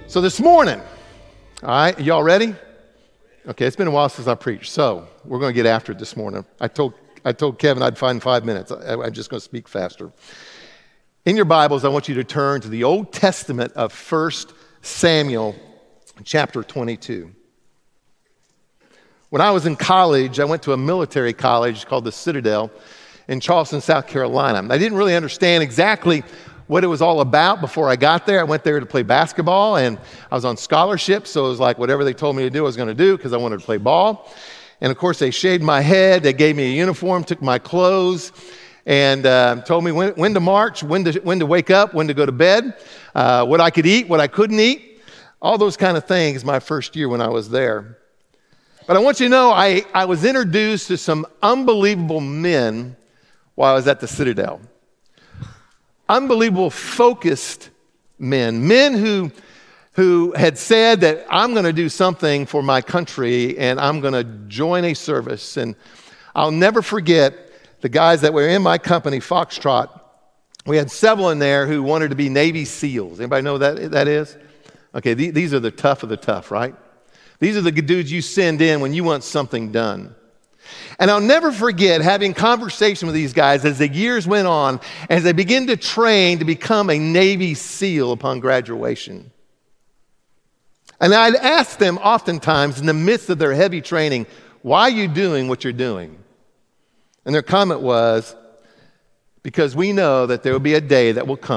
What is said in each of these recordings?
So this morning, all right, y'all ready? Okay, it's been a while since I preached, so we're going to get after it this morning. I told Kevin I'd find 5 minutes. I'm just going to speak faster. In your Bibles, I want you to turn to the Old Testament of 1 Samuel, chapter 22. When I was in college, I went to a military college called the Citadel in Charleston, South Carolina. I didn't really understand exactly what it was all about before I got there. I went there to play basketball, and I was on scholarship, so it was like whatever they told me to do, I was going to do because I wanted to play ball. And, of course, they shaved my head. They gave me a uniform, took my clothes, and told me when to march, when to wake up, when to go to bed, what I could eat, what I couldn't eat, all those kind of things my first year when I was there. But I want you to know I was introduced to some unbelievable men while I was at the Citadel. Unbelievable focused men who had said that I'm going to do something for my country and I'm going to join a service. And I'll never forget the guys that were in my company, Foxtrot. We had several in there who wanted to be Navy SEALs. Anybody know what that is? Okay, these are the tough of the tough, right? These are the dudes you send in when you want something done. And I'll never forget having conversation with these guys as the years went on, as they began to train to become a Navy SEAL upon graduation. And I'd ask them oftentimes in the midst of their heavy training, why are you doing what you're doing? And their comment was, because we know that there will be a day that will come, ...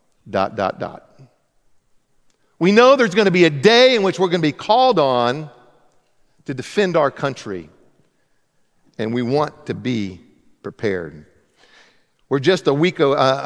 We know there's going to be a day in which we're going to be called on to defend our country. And we want to be prepared. We're just a week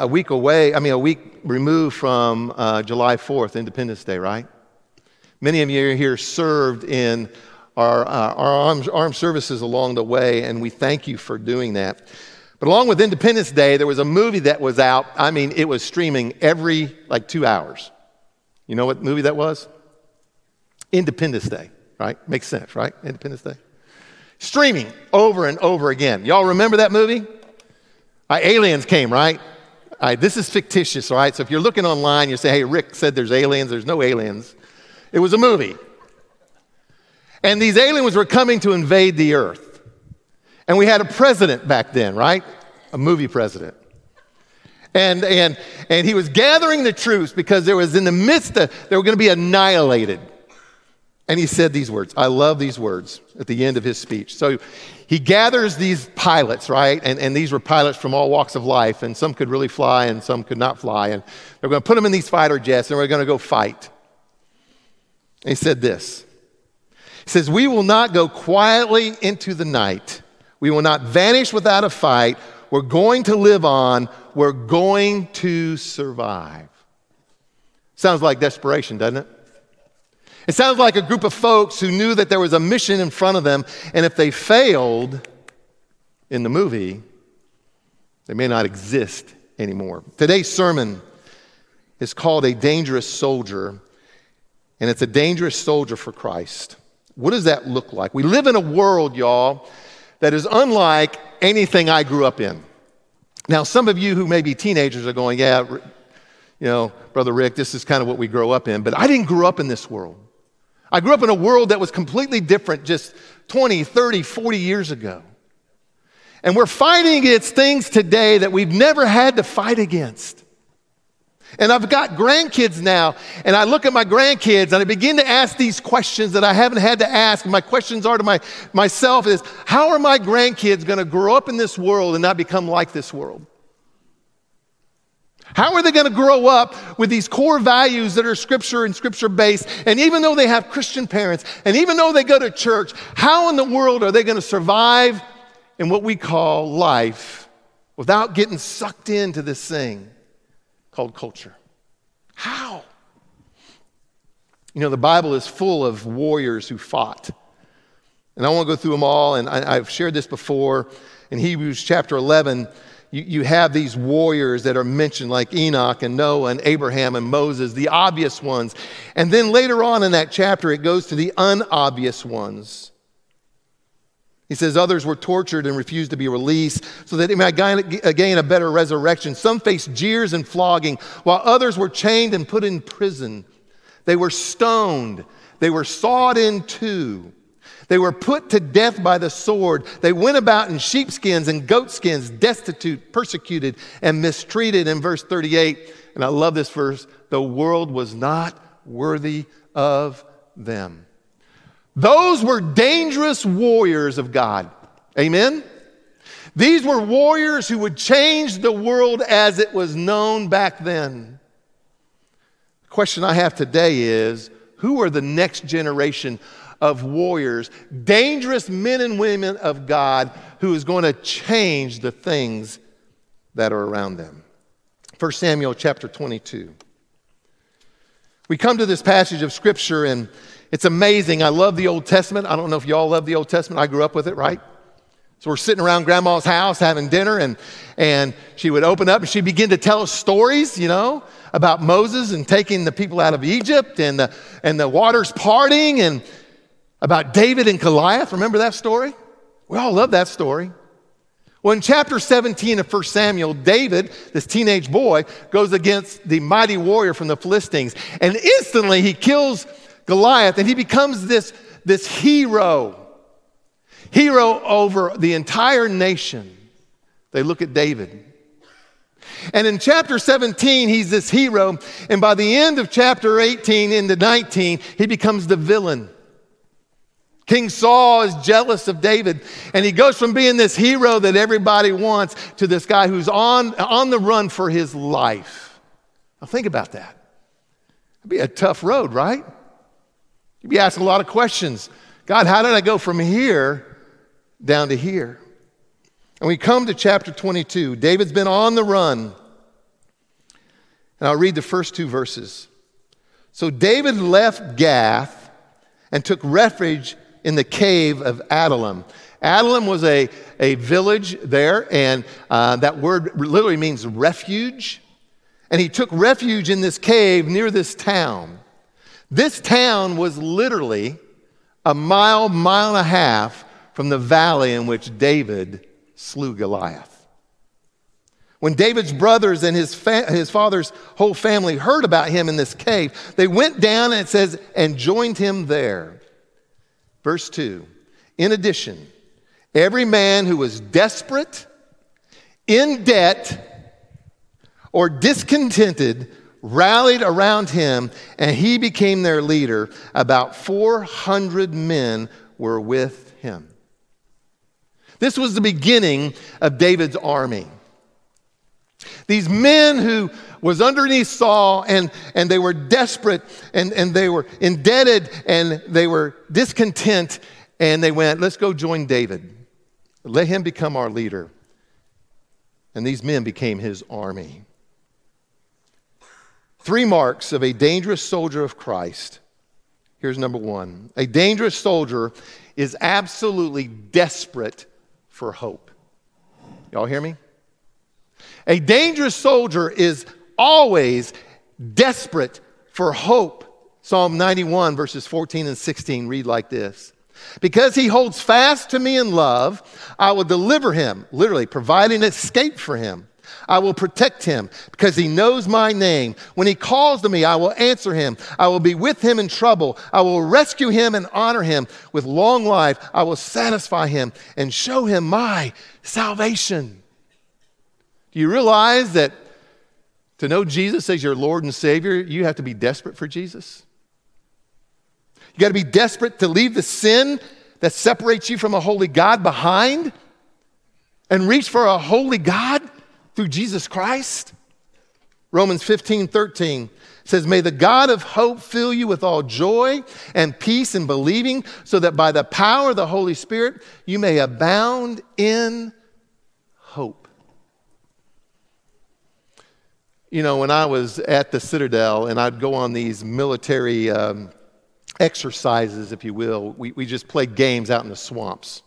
removed from July 4th, Independence Day, right? Many of you here served in our armed services along the way, and we thank you for doing that. But along with Independence Day, there was a movie that was out. I mean, it was streaming every 2 hours. You know what movie that was? Independence Day, right? Makes sense, right? Independence Day. Streaming over and over again. Y'all remember that movie? Aliens came, right? This is fictitious, all right? So if you're looking online, you say, hey, Rick said there's aliens. There's no aliens. It was a movie. And these aliens were coming to invade the earth. And we had a president back then, right? A movie president. And he was gathering the troops because there was in the midst of, they were going to be annihilated. And he said these words. I love these words at the end of his speech. So he gathers these pilots, right? And these were pilots from all walks of life. And some could really fly and some could not fly. And they're going to put them in these fighter jets and we're going to go fight. And he said this. He says, we will not go quietly into the night. We will not vanish without a fight. We're going to live on. We're going to survive. Sounds like desperation, doesn't it? It sounds like a group of folks who knew that there was a mission in front of them, and if they failed in the movie, they may not exist anymore. Today's sermon is called A Dangerous Soldier, and it's a dangerous soldier for Christ. What does that look like? We live in a world, y'all, that is unlike anything I grew up in. Now, some of you who may be teenagers are going, yeah, Brother Rick, this is kind of what we grow up in. But I didn't grow up in this world. I grew up in a world that was completely different just 20, 30, 40 years ago. And we're fighting against things today that we've never had to fight against. And I've got grandkids now, and I look at my grandkids, and I begin to ask these questions that I haven't had to ask. And my questions are to myself is, how are my grandkids going to grow up in this world and not become like this world? How are they going to grow up with these core values that are Scripture and Scripture-based? And even though they have Christian parents, and even though they go to church, how in the world are they going to survive in what we call life without getting sucked into this thing called culture? How? The Bible is full of warriors who fought. And I won't go through them all, and I've shared this before. In Hebrews chapter 11, you have these warriors that are mentioned like Enoch and Noah and Abraham and Moses, the obvious ones. And then later on in that chapter, it goes to the unobvious ones. He says others were tortured and refused to be released so that they might gain a better resurrection. Some faced jeers and flogging, while others were chained and put in prison. They were stoned. They were sawed in two. They were put to death by the sword. They went about in sheepskins and goatskins, destitute, persecuted, and mistreated. In verse 38, and I love this verse, the world was not worthy of them. Those were dangerous warriors of God. Amen? These were warriors who would change the world as it was known back then. The question I have today is, who are the next generation of warriors, dangerous men and women of God who is going to change the things that are around them? 1 Samuel chapter 22. We come to this passage of Scripture, and it's amazing. I love the Old Testament. I don't know if y'all love the Old Testament. I grew up with it, right? So we're sitting around Grandma's house having dinner, and she would open up and she'd begin to tell us stories, about Moses and taking the people out of Egypt and the waters parting, and about David and Goliath. Remember that story? We all love that story. Well, in chapter 17 of 1 Samuel, David, this teenage boy, goes against the mighty warrior from the Philistines. And instantly he kills Goliath, and he becomes this hero over the entire nation. They look at David. And in chapter 17, he's this hero. And by the end of chapter 18 into 19, he becomes the villain. King Saul is jealous of David, and he goes from being this hero that everybody wants to this guy who's on the run for his life. Now think about that. It'd be a tough road, right? You'd be asking a lot of questions. God, how did I go from here down to here? And we come to chapter 22. David's been on the run. And I'll read the first two verses. So David left Gath and took refuge in the cave of Adullam. Adullam was a village there, and that word literally means refuge. And he took refuge in this cave near this town. This town was literally a mile and a half from the valley in which David slew Goliath. When David's brothers and his father's whole family heard about him in this cave, they went down, and it says, and joined him there. Verse 2, in addition, every man who was desperate, in debt, or discontented rallied around him, and he became their leader. About 400 men were with him. This was the beginning of David's army. These men who was underneath Saul, and they were desperate, and they were indebted, and they were discontent, and they went, let's go join David. Let him become our leader. And these men became his army. 3 marks of a dangerous soldier of Christ. Here's number 1. A dangerous soldier is absolutely desperate for hope. Y'all hear me? A dangerous soldier is always desperate for hope. Psalm 91 verses 14 and 16 read like this. Because he holds fast to me in love, I will deliver him, literally provide an escape for him. I will protect him because he knows my name. When he calls to me, I will answer him. I will be with him in trouble. I will rescue him and honor him with long life. I will satisfy him and show him my salvation. Do you realize that to know Jesus as your Lord and Savior, you have to be desperate for Jesus? You got to be desperate to leave the sin that separates you from a holy God behind and reach for a holy God through Jesus Christ. Romans 15:13 says, may the God of hope fill you with all joy and peace in believing, so that by the power of the Holy Spirit you may abound in hope. You know, when I was at the Citadel and I'd go on these military exercises, if you will, we just played games out in the swamps.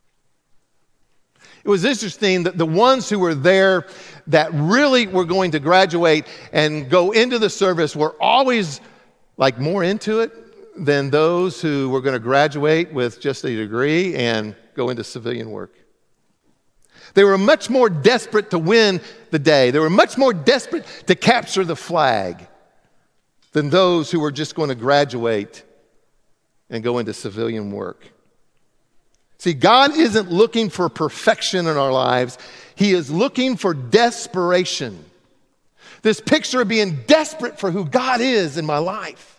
It was interesting that the ones who were there that really were going to graduate and go into the service were always like more into it than those who were going to graduate with just a degree and go into civilian work. They were much more desperate to win the day. They were much more desperate to capture the flag than those who are just going to graduate and go into civilian work. See, God isn't looking for perfection in our lives. He is looking for desperation. This picture of being desperate for who God is in my life.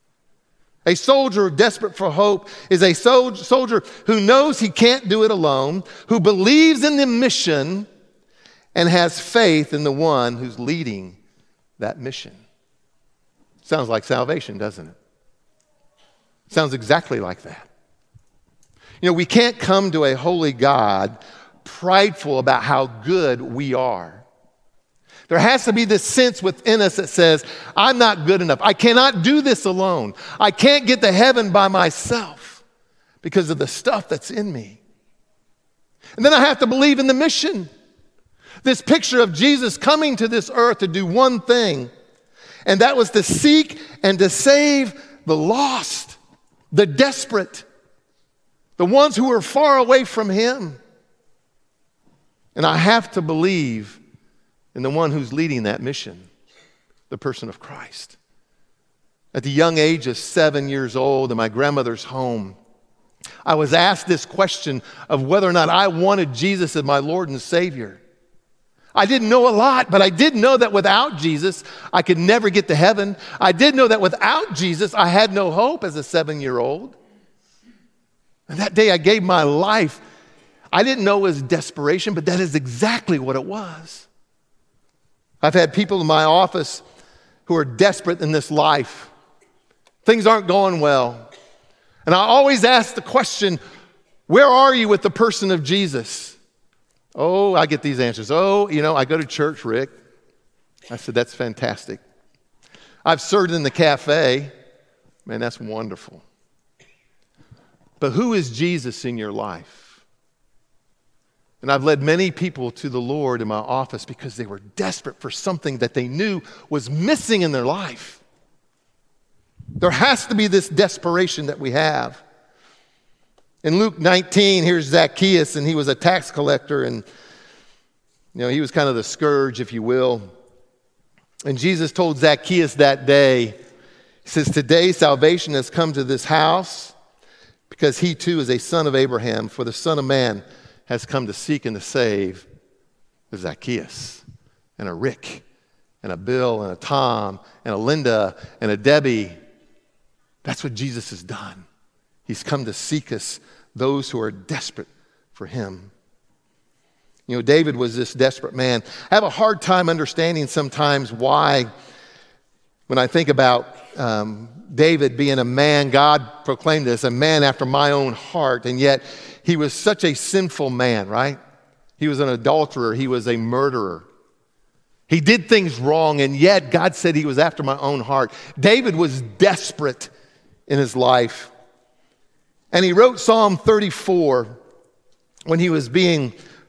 A soldier desperate for hope is a soldier who knows he can't do it alone, who believes in the mission and has faith in the one who's leading that mission. Sounds like salvation, doesn't it? Sounds exactly like that. You know, we can't come to a holy God prideful about how good we are. There has to be this sense within us that says, I'm not good enough. I cannot do this alone. I can't get to heaven by myself because of the stuff that's in me. And then I have to believe in the mission. This picture of Jesus coming to this earth to do one thing, and that was to seek and to save the lost, the desperate, the ones who are far away from him. And I have to believe in the one who's leading that mission, the person of Christ. At the young age of 7 years old in my grandmother's home, I was asked this question of whether or not I wanted Jesus as my Lord and Savior. I didn't know a lot, but I did know that without Jesus, I could never get to heaven. I did know that without Jesus, I had no hope as a 7-year-old. And that day I gave my life. I didn't know it was desperation, but that is exactly what it was. I've had people in my office who are desperate in this life. Things aren't going well. And I always ask the question, where are you with the person of Jesus? Oh, I get these answers. Oh, I go to church, Rick. I said, that's fantastic. I've served in the cafe. Man, that's wonderful. But who is Jesus in your life? And I've led many people to the Lord in my office because they were desperate for something that they knew was missing in their life. There has to be this desperation that we have. In Luke 19, here's Zacchaeus, and he was a tax collector, and he was kind of the scourge, if you will. And Jesus told Zacchaeus that day, he says, today salvation has come to this house because he too is a son of Abraham, for the Son of Man has come to seek and to save a Zacchaeus and a Rick and a Bill and a Tom and a Linda and a Debbie. That's what Jesus has done. He's come to seek us, those who are desperate for him. David was this desperate man. I have a hard time understanding sometimes why, when I think about David being a man, God proclaimed this, a man after my own heart, and yet he was such a sinful man, right? He was an adulterer. He was a murderer. He did things wrong, and yet God said he was after my own heart. David was desperate in his life. And he wrote Psalm 34 when he was fleeing,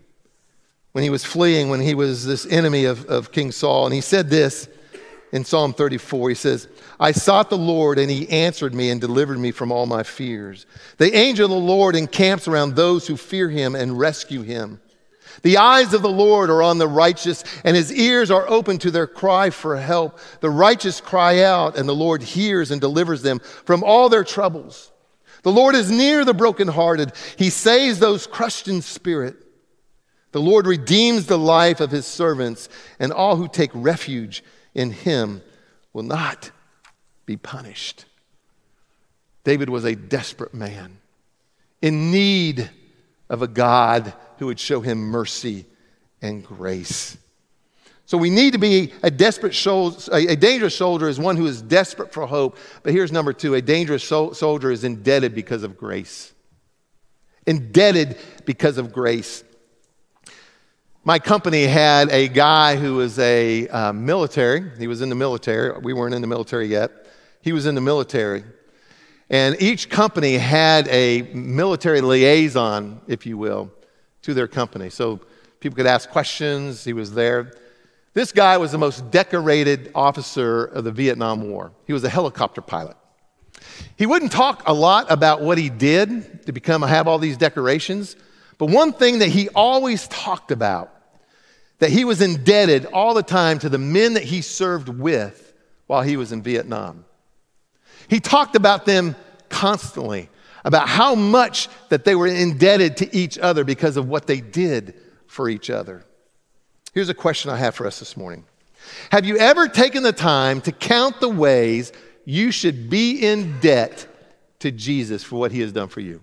when he was this enemy of King Saul. And he said this in Psalm 34. He says, I sought the Lord, and he answered me and delivered me from all my fears. The angel of the Lord encamps around those who fear him and rescue him. The eyes of the Lord are on the righteous, and his ears are open to their cry for help. The righteous cry out, and the Lord hears and delivers them from all their troubles. The Lord is near the brokenhearted. He saves those crushed in spirit. The Lord redeems the life of his servants, and all who take refuge in him will not be punished. David was a desperate man in need of a God who would show him mercy and grace. So we need to be a dangerous soldier is one who is desperate for hope. But here's number two, a dangerous soldier is indebted because of grace. Indebted because of grace. My company had a guy who was a military. He was in the military. We weren't in the military yet. He was in the military. And each company had a military liaison, if you will, to their company. So people could ask questions. He was there. This guy was the most decorated officer of the Vietnam War. He was a helicopter pilot. He wouldn't talk a lot about what he did to have all these decorations, but one thing that he always talked about, that he was indebted all the time to the men that he served with, while he was in Vietnam. He talked about them constantly, about how much that they were indebted to each other because of what they did for each other. Here's a question I have for us this morning. Have you ever taken the time to count the ways you should be in debt to Jesus for what he has done for you?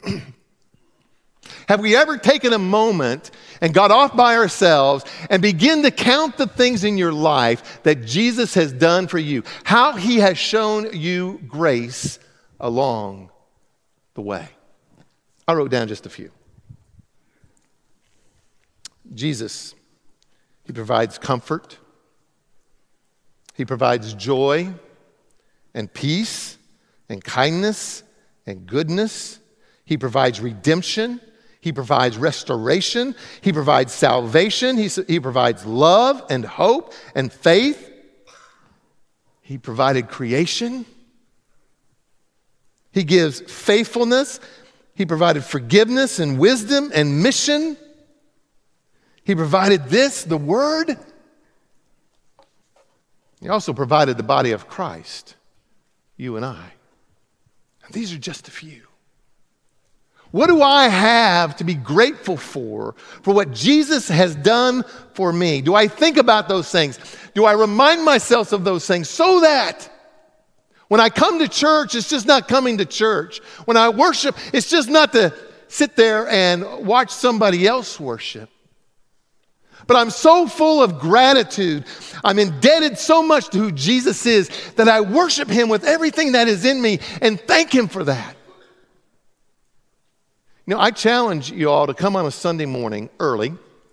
Have we ever taken a moment and got off by ourselves and begin to count the things in your life that Jesus has done for you? How he has shown you grace along the way. I wrote down just a few. Jesus, he provides comfort. He provides joy and peace and kindness and goodness. He provides redemption. He provides restoration. He provides salvation. He provides love and hope and faith. He provided creation. He gives faithfulness. He provided forgiveness and wisdom and mission. He provided this, the Word. He also provided the body of Christ, you and I. And these are just a few. What do I have to be grateful for what Jesus has done for me? Do I think about those things? Do I remind myself of those things so that when I come to church, it's just not coming to church. When I worship, it's just not to sit there and watch somebody else worship. But I'm so full of gratitude. I'm indebted so much to who Jesus is that I worship him with everything that is in me and thank him for that. You know, I challenge you all to come on a Sunday morning early,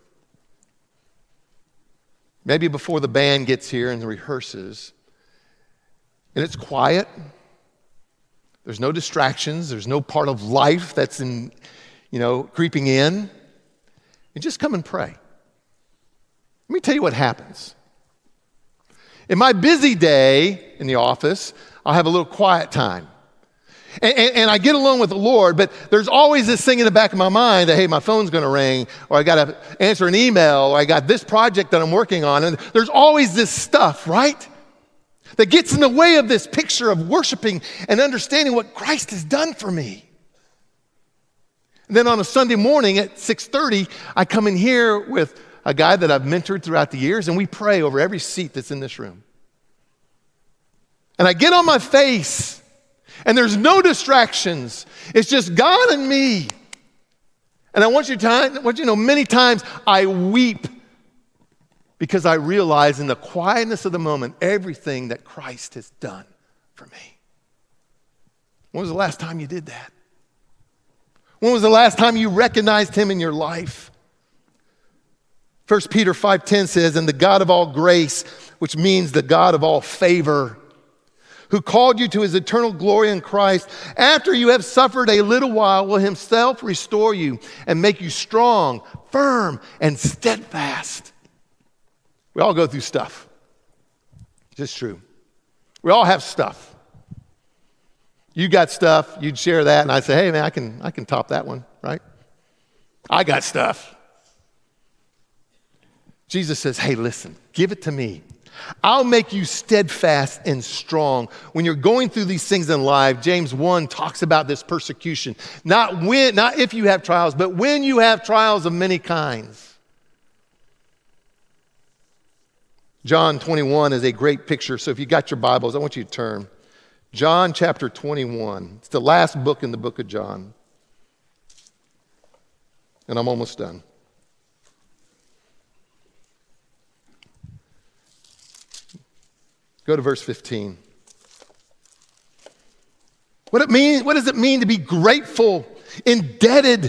maybe before the band gets here and rehearses, and it's quiet. There's no distractions. There's no part of life that's creeping in. And just come and pray. Let me tell you what happens. In my busy day in the office, I'll have a little quiet time. And I get along with the Lord, but there's always this thing in the back of my mind that, hey, my phone's going to ring, or I got to answer an email, or I got this project that I'm working on. And there's always this stuff, right, that gets in the way of this picture of worshiping and understanding what Christ has done for me. And then on a Sunday morning at 6:30, I come in here with a guy that I've mentored throughout the years, and we pray over every seat that's in this room. And I get on my face, and there's no distractions. It's just God and me. And I want you to know many times I weep because I realize in the quietness of the moment everything that Christ has done for me. When was the last time you did that? When was the last time you recognized him in your life? 1 Peter 5:10 says, "And the God of all grace," which means the God of all favor, "who called you to his eternal glory in Christ, after you have suffered a little while, will himself restore you and make you strong, firm, and steadfast." We all go through stuff. It's just true. We all have stuff. You got stuff, you'd share that, and I'd say, hey, man, I can top that one, right? I got stuff. Jesus says, hey, listen, give it to me. I'll make you steadfast and strong. When you're going through these things in life, James 1 talks about this persecution. Not if you have trials, but when you have trials of many kinds. John 21 is a great picture. So if you got your Bibles, I want you to turn. John chapter 21. It's the last book in the book of John. And I'm almost done. Go to verse 15. What does it mean to be grateful, indebted?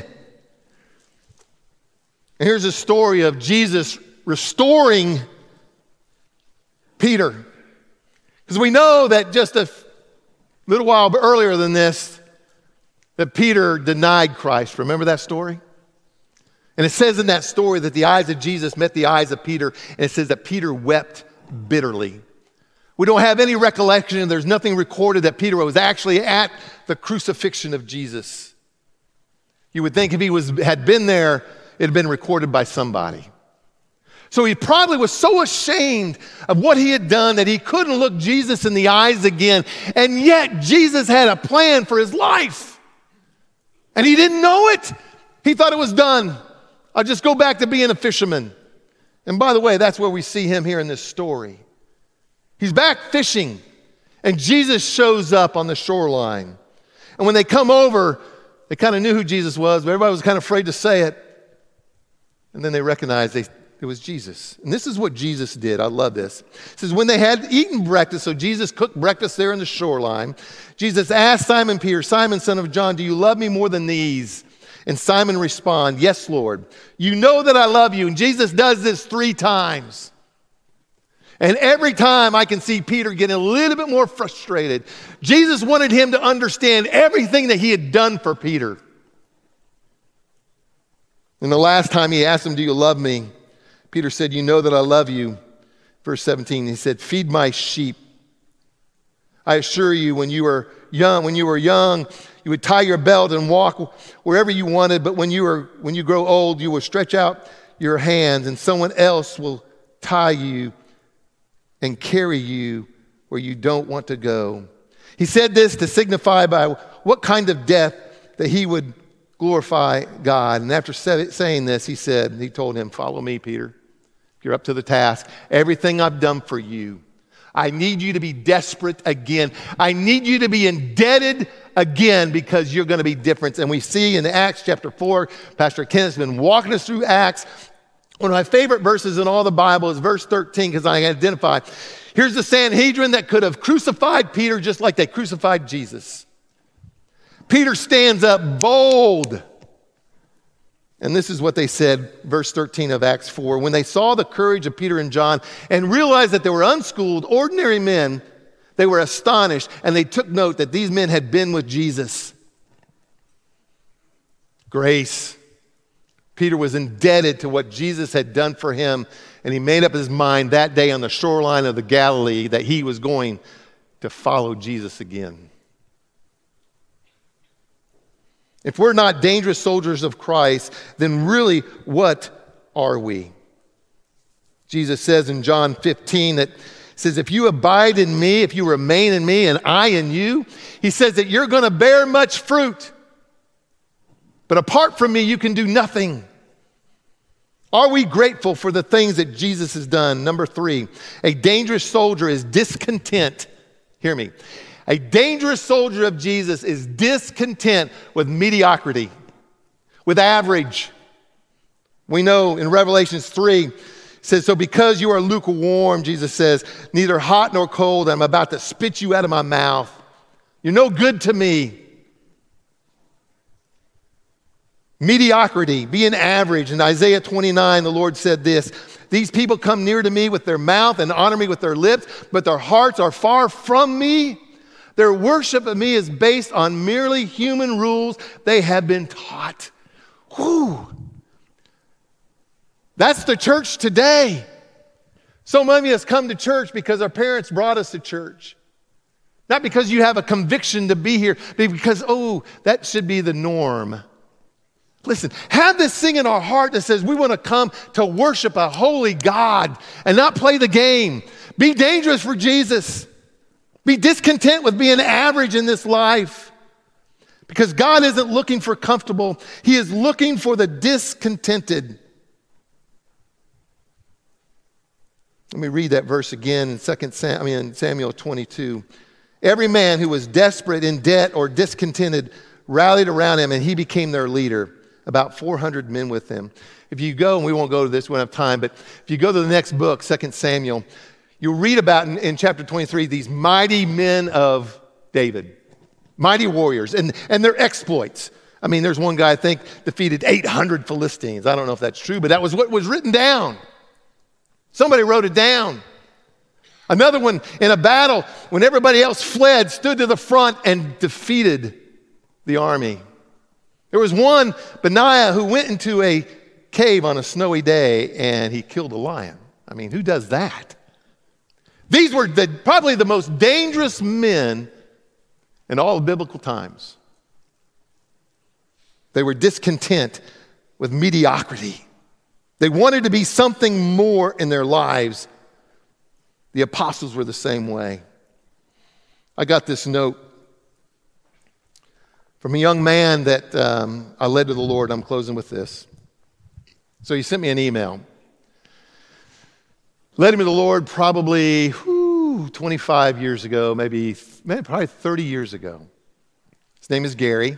And here's a story of Jesus restoring Peter. Because we know that just a little while earlier than this, that Peter denied Christ. Remember that story? And it says in that story that the eyes of Jesus met the eyes of Peter, and it says that Peter wept bitterly. We don't have any recollection, and there's nothing recorded that Peter was actually at the crucifixion of Jesus. You would think if he had been there, it had been recorded by somebody. So he probably was so ashamed of what he had done that he couldn't look Jesus in the eyes again. And yet Jesus had a plan for his life. And he didn't know it. He thought it was done. I'll just go back to being a fisherman. And by the way, that's where we see him here in this story. He's back fishing, and Jesus shows up on the shoreline. And when they come over, they kind of knew who Jesus was, but everybody was kind of afraid to say it. And then they recognized it was Jesus. And this is what Jesus did. I love this. It says, when they had eaten breakfast, so Jesus cooked breakfast there in the shoreline, Jesus asked Simon Peter, Simon, son of John, do you love me more than these? And Simon responded, yes, Lord. You know that I love you. And Jesus does this 3 times. And every time I can see Peter getting a little bit more frustrated. Jesus wanted him to understand everything that he had done for Peter. And the last time he asked him, do you love me? Peter said, you know that I love you. Verse 17, he said, feed my sheep. I assure you, when you were young, you would tie your belt and walk wherever you wanted. But when you grow old, you will stretch out your hands and someone else will tie you and carry you where you don't want to go. He said this to signify by what kind of death that he would glorify God. And after saying this, he told him, follow me, Peter. You're up to the task. Everything I've done for you, I need you to be desperate again. I need you to be indebted again because you're going to be different. And we see in Acts chapter 4, Pastor Kenneth's been walking us through Acts. One of my favorite verses in all the Bible is verse 13 because I identify. Here's the Sanhedrin that could have crucified Peter just like they crucified Jesus. Peter stands up bold. And this is what they said, verse 13 of Acts 4. When they saw the courage of Peter and John and realized that they were unschooled, ordinary men, they were astonished and they took note that these men had been with Jesus. Grace. Peter was indebted to what Jesus had done for him, and he made up his mind that day on the shoreline of the Galilee that he was going to follow Jesus again. If we're not dangerous soldiers of Christ, then really what are we? Jesus says in John 15 that says, if you abide in me, if you remain in me and I in you, he says that you're going to bear much fruit. But apart from me, you can do nothing. Are we grateful for the things that Jesus has done? Number 3, a dangerous soldier is discontent. Hear me. A dangerous soldier of Jesus is discontent with mediocrity, with average. We know in Revelation 3, it says, so because you are lukewarm, Jesus says, neither hot nor cold, I'm about to spit you out of my mouth. You're no good to me. Mediocrity, being average. In Isaiah 29, the Lord said this, these people come near to me with their mouth and honor me with their lips, but their hearts are far from me. Their worship of me is based on merely human rules they have been taught. Whew. That's the church today. So many of us come to church because our parents brought us to church. Not because you have a conviction to be here, but because, that should be the norm. Listen, have this thing in our heart that says we want to come to worship a holy God and not play the game. Be dangerous for Jesus. Be discontent with being average in this life. Because God isn't looking for comfortable. He is looking for the discontented. Let me read that verse again in Samuel 22. Every man who was desperate, in debt, or discontented rallied around him, and he became their leader. About 400 men with him. If you go, and we won't go to this, we don't have time, but if you go to the next book, 2 Samuel, you'll read about in chapter 23 these mighty men of David, mighty warriors, and their exploits. I mean, there's one guy I think defeated 800 Philistines. I don't know if that's true, but that was what was written down. Somebody wrote it down. Another one in a battle, when everybody else fled, stood to the front and defeated the army. There was one, Benaiah, who went into a cave on a snowy day and he killed a lion. I mean, who does that? These were probably the most dangerous men in all of biblical times. They were discontent with mediocrity. They wanted to be something more in their lives. The apostles were the same way. I got this note from a young man that I led to the Lord. I'm closing with this. So he sent me an email. Led him to the Lord probably 25 years ago, maybe probably 30 years ago. His name is Gary.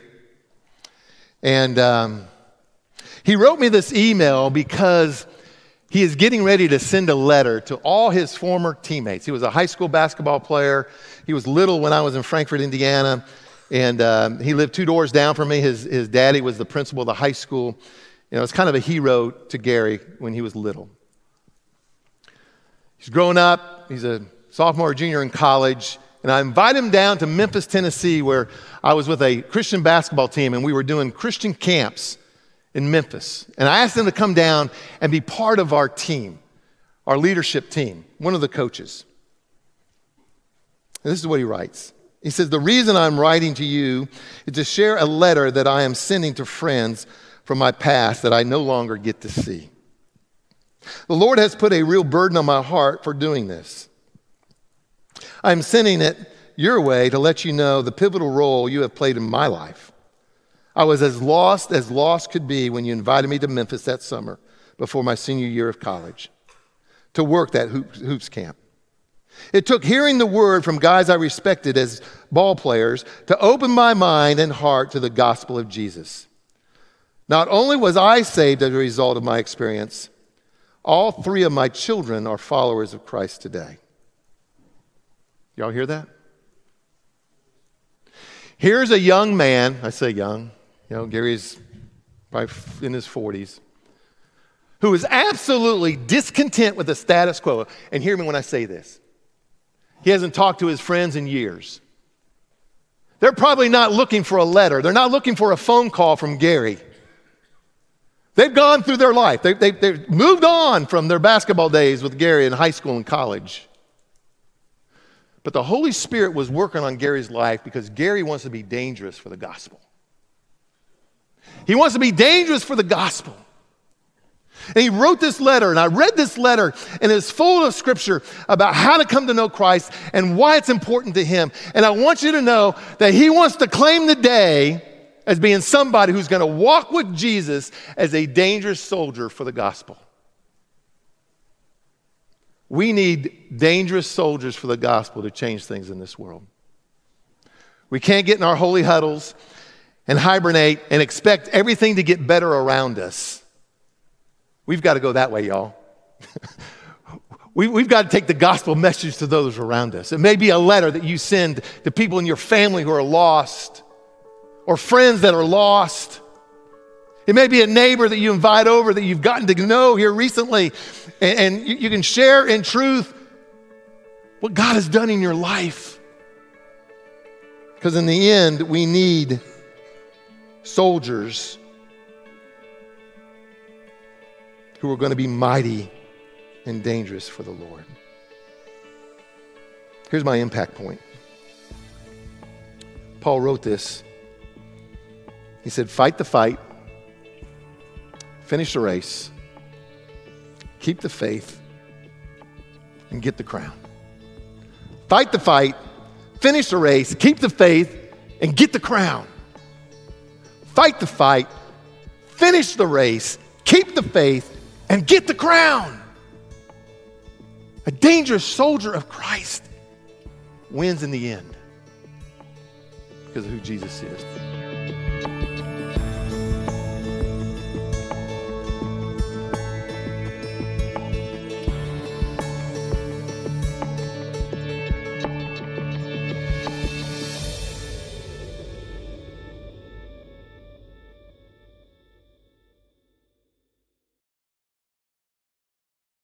And he wrote me this email because he is getting ready to send a letter to all his former teammates. He was a high school basketball player. He was little when I was in Frankfort, Indiana. And he lived 2 doors down from me. His daddy was the principal of the high school. You know, it's kind of a hero to Gary when he was little. He's growing up. He's a sophomore or junior in college. And I invited him down to Memphis, Tennessee, where I was with a Christian basketball team, and we were doing Christian camps in Memphis. And I asked him to come down and be part of our team, our leadership team, one of the coaches. And this is what he writes. He says, "The reason I'm writing to you is to share a letter that I am sending to friends from my past that I no longer get to see. The Lord has put a real burden on my heart for doing this. I'm sending it your way to let you know the pivotal role you have played in my life. I was as lost could be when you invited me to Memphis that summer before my senior year of college to work that hoops camp. It took hearing the word from guys I respected as ball players to open my mind and heart to the gospel of Jesus. Not only was I saved as a result of my experience, all 3 of my children are followers of Christ today." Y'all hear that? Here's a young man, I say young, Gary's probably in his 40s, who is absolutely discontent with the status quo. And hear me when I say this. He hasn't talked to his friends in years. They're probably not looking for a letter. They're not looking for a phone call from Gary. They've gone through their life. They've moved on from their basketball days with Gary in high school and college. But the Holy Spirit was working on Gary's life because Gary wants to be dangerous for the gospel. He wants to be dangerous for the gospel. And he wrote this letter, and I read this letter, and it's full of scripture about how to come to know Christ and why it's important to him. And I want you to know that he wants to claim the day as being somebody who's going to walk with Jesus as a dangerous soldier for the gospel. We need dangerous soldiers for the gospel to change things in this world. We can't get in our holy huddles and hibernate and expect everything to get better around us. We've got to go that way, y'all. We've got to take the gospel message to those around us. It may be a letter that you send to people in your family who are lost or friends that are lost. It may be a neighbor that you invite over that you've gotten to know here recently, and you can share in truth what God has done in your life. Because in the end, we need soldiers who are going to be mighty and dangerous for the Lord. Here's my impact point. Paul wrote this. He said, "Fight the fight, finish the race, keep the faith, and get the crown." Fight the fight, finish the race, keep the faith, and get the crown. Fight the fight, finish the race, keep the faith, and get the crown. A dangerous soldier of Christ wins in the end because of who Jesus is.